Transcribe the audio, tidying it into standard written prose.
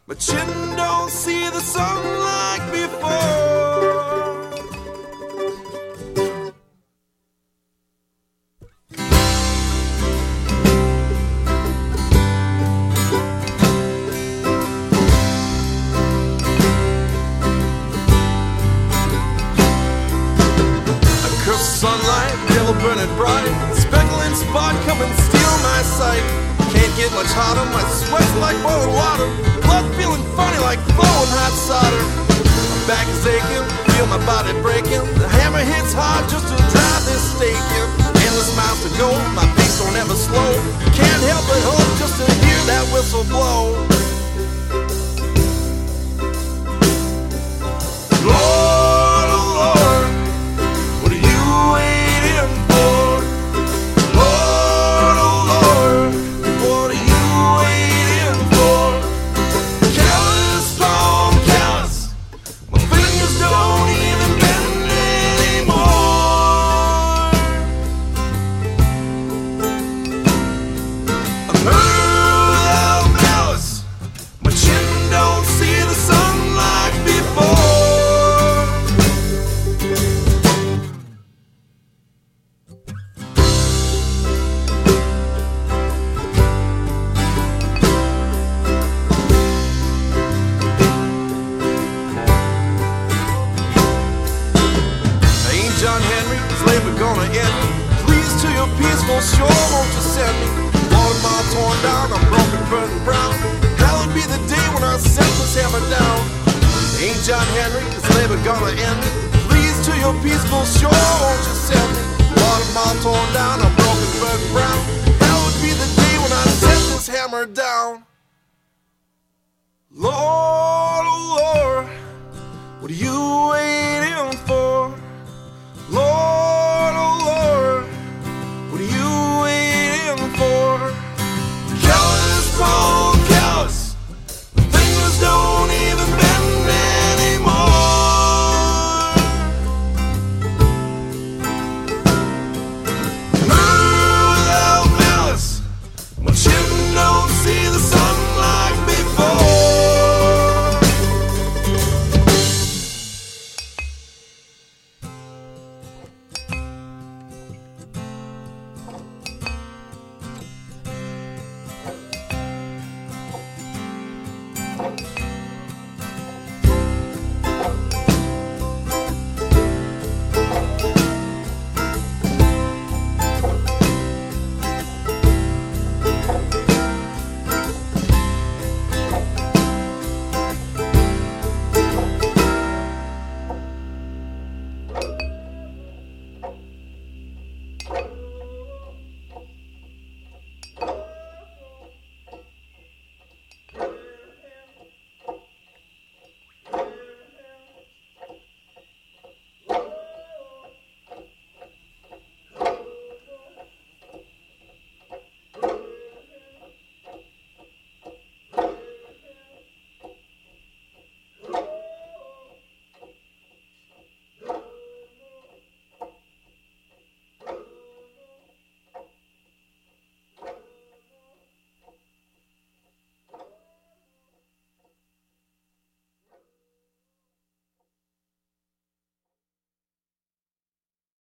My chin don't see the sun like before. I curse sunlight, yellow burning bright, speckling spot come and steal my sight. Can't get much hotter, my sweat's like boiling water, blood feeling funny like flowing hot solder. My back is aching, feel my body breaking, the hammer hits hard just to drive this stake in. Endless miles to go, my pace don't ever slow, can't help but hope just to hear that whistle blow. Lord, oh Lord, what are you waiting for? Lord, oh Lord, what are you waiting for? Careless, strong, careless, my fingers don't even bend anymore. I'm without malice, my chin don't see the sun like before. John Henry, slavery gonna end me. Please to your peaceful shore, won't you send me? Watermile torn down, I'm broken, burning brown. Hallowed be the day when I set this hammer down. Ain't John Henry, the slavery gonna end me? Please to your peaceful shore, won't you send me? Watermile torn down, I'm broken, burning brown. Hallowed be the day when I set this hammer down. Lord, oh Lord, what are you waiting